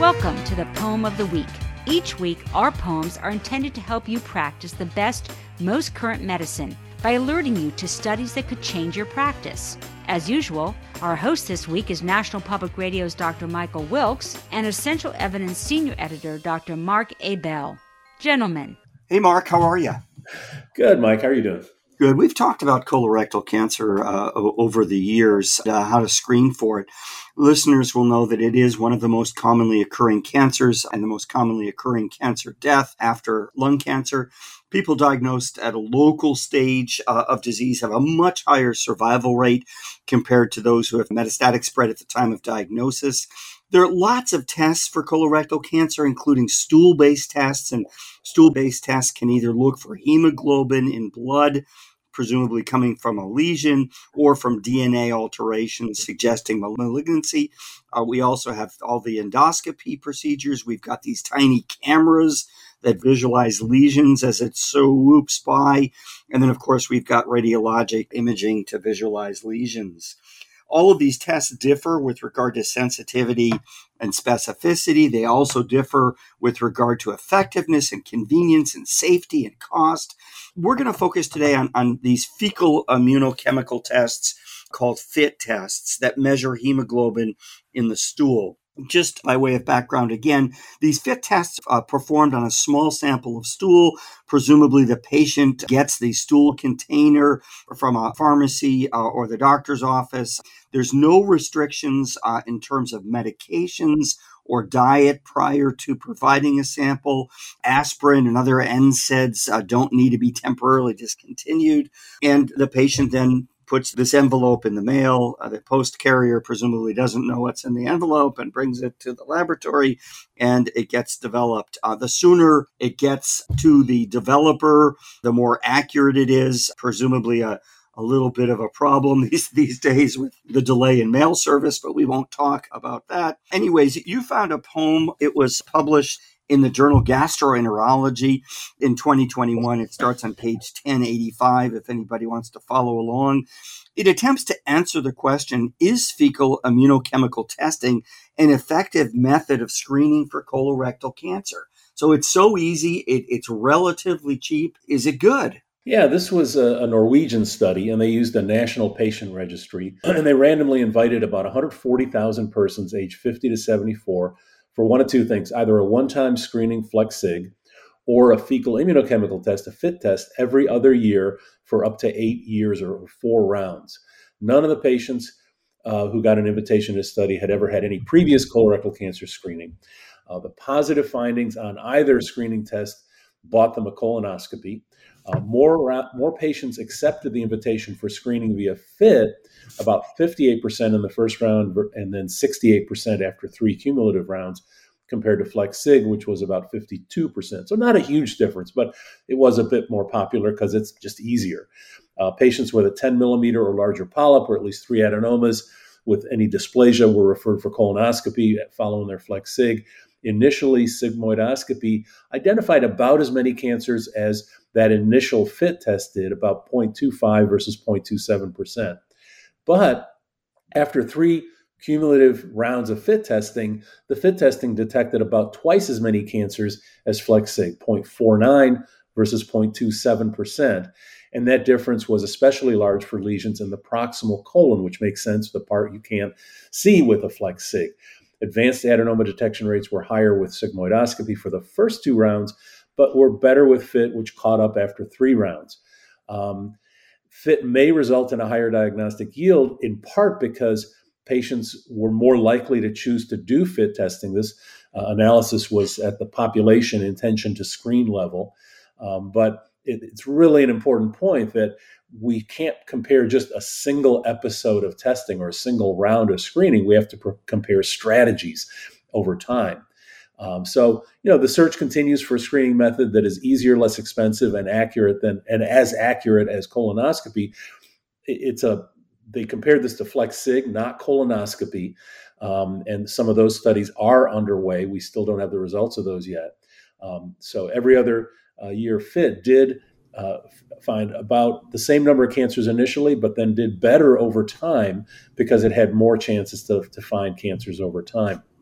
Welcome to the Poem of the Week. Each week, our poems are intended to help you practice the best, most current medicine by alerting you to studies that could change your practice. As usual, our host this week is National Public Radio's Dr. Michael Wilkes and Essential Evidence Senior Editor Dr. Mark A. Bell. Gentlemen. Hey, Mark, how are you? Good, Mike. How are you doing? Good. We've talked about colorectal cancer over the years, how to screen for it. Listeners will know that it is one of the most commonly occurring cancers and the most commonly occurring cancer death after lung cancer. People diagnosed at a local stage of disease have a much higher survival rate compared to those who have metastatic spread at the time of diagnosis. There are lots of tests for colorectal cancer, including stool-based tests, and stool-based tests can either look for hemoglobin in blood, presumably coming from a lesion, or from DNA alterations suggesting malignancy. We also have all the endoscopy procedures. We've got these tiny cameras that visualize lesions as it swoops by. And then, of course, we've got radiologic imaging to visualize lesions. All of these tests differ with regard to sensitivity and specificity. They also differ with regard to effectiveness and convenience and safety and cost. We're going to focus today on these fecal immunochemical tests called FIT tests that measure hemoglobin in the stool. Just by way of background again, these FIT tests are performed on a small sample of stool. Presumably the patient gets the stool container from a pharmacy or the doctor's office. There's no restrictions in terms of medications or diet prior to providing a sample. Aspirin and other NSAIDs don't need to be temporarily discontinued. And the patient then puts this envelope in the mail. The post carrier presumably doesn't know what's in the envelope and brings it to the laboratory, and it gets developed. The sooner it gets to the developer, the more accurate it is. Presumably a little bit of a problem these days with the delay in mail service, but we won't talk about that. Anyways, you found a poem. It was published in the journal Gastroenterology in 2021. It starts on page 1085 if anybody wants to follow along. It attempts to answer the question, is fecal immunochemical testing an effective method of screening for colorectal cancer? So it's so easy, it's relatively cheap. Is it good? Yeah, this was a Norwegian study, and they used a national patient registry, and they randomly invited about 140,000 persons aged 50 to 74 for one of two things, either a one-time screening FLEX-Sig or a fecal immunochemical test, a FIT test, every other year for up to 8 years or 4 rounds. None of the patients who got an invitation to study had ever had any previous colorectal cancer screening. The positive findings on either screening test bought them a colonoscopy. More patients accepted the invitation for screening via FIT, about 58% in the first round and then 68% after 3 cumulative rounds, compared to FLEX-Sig, which was about 52%. So not a huge difference, but it was a bit more popular because it's just easier. Patients with a 10 millimeter or larger polyp, or at least 3 adenomas with any dysplasia, were referred for colonoscopy following their FLEX-Sig. Initially, sigmoidoscopy identified about as many cancers as that initial FIT test did, about 0.25 versus 0.27%. But after 3 cumulative rounds of FIT testing, the FIT testing detected about twice as many cancers as FLEX-Sig, 0.49 versus 0.27%. And that difference was especially large for lesions in the proximal colon, which makes sense, the part you can't see with a FLEX-Sig. Advanced adenoma detection rates were higher with sigmoidoscopy for the first 2 rounds, but were better with FIT, which caught up after 3 rounds. FIT may result in a higher diagnostic yield, in part because patients were more likely to choose to do FIT testing. This analysis was at the population intention to screen level, but it's really an important point that we can't compare just a single episode of testing or a single round of screening. We have to compare strategies over time. The search continues for a screening method that is easier, less expensive, and as accurate as colonoscopy. They compared this to FLEX-Sig, not colonoscopy, and some of those studies are underway. We still don't have the results of those yet. So every other year, FIT did find about the same number of cancers initially, but then did better over time because it had more chances to find cancers over time.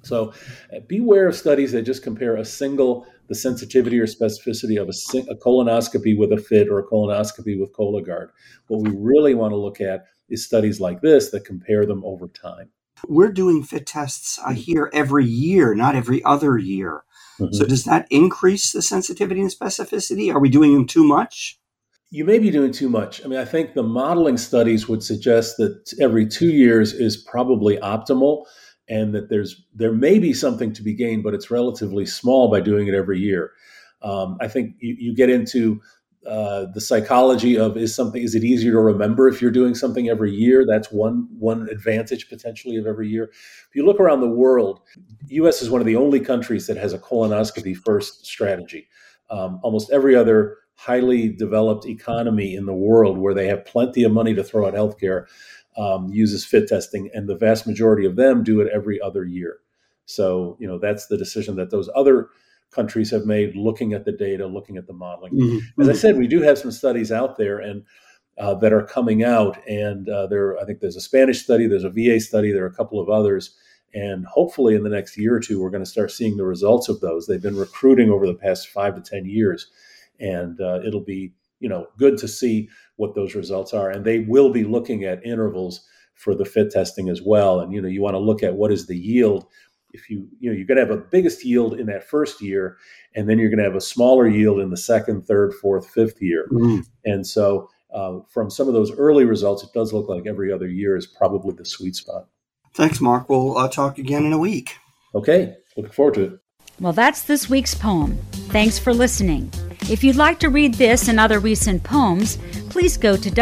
So beware of studies that just compare the sensitivity or specificity of a colonoscopy with a FIT or a colonoscopy with Cologuard. What we really want to look at is studies like this that compare them over time. We're doing FIT tests, I hear, every year, not every other year. Mm-hmm. So does that increase the sensitivity and specificity? Are we doing them too much? You may be doing too much. I mean, I think the modeling studies would suggest that every 2 years is probably optimal, and that there may be something to be gained, but it's relatively small by doing it every year. I think you get into the psychology of is it easier to remember if you're doing something every year? That's one advantage potentially of every year. If you look around the world, the U.S. is one of the only countries that has a colonoscopy first strategy. Almost every other highly developed economy in the world where they have plenty of money to throw at healthcare uses FIT testing, and the vast majority of them do it every other year. So, that's the decision that those other countries have made, looking at the data, looking at the modeling. Mm-hmm. As I said, we do have some studies out there and that are coming out, and I think there's a Spanish study, there's a VA study, there are a couple of others, and hopefully in the next year or two, we're going to start seeing the results of those. They've been recruiting over the past 5 to 10 years, and it'll be good to see what those results are. And they will be looking at intervals for the FIT testing as well. And, you want to look at what is the yield. If you're going to have a biggest yield in that first year, and then you're going to have a smaller yield in the second, third, fourth, fifth year. Mm-hmm. And so from some of those early results, it does look like every other year is probably the sweet spot. Thanks, Mark. We'll talk again in a week. Okay. Looking forward to it. Well, that's this week's poem. Thanks for listening. If you'd like to read this and other recent poems, please go to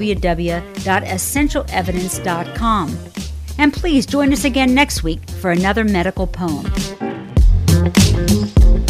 www.essentialevidence.com. And please join us again next week for another medical poem.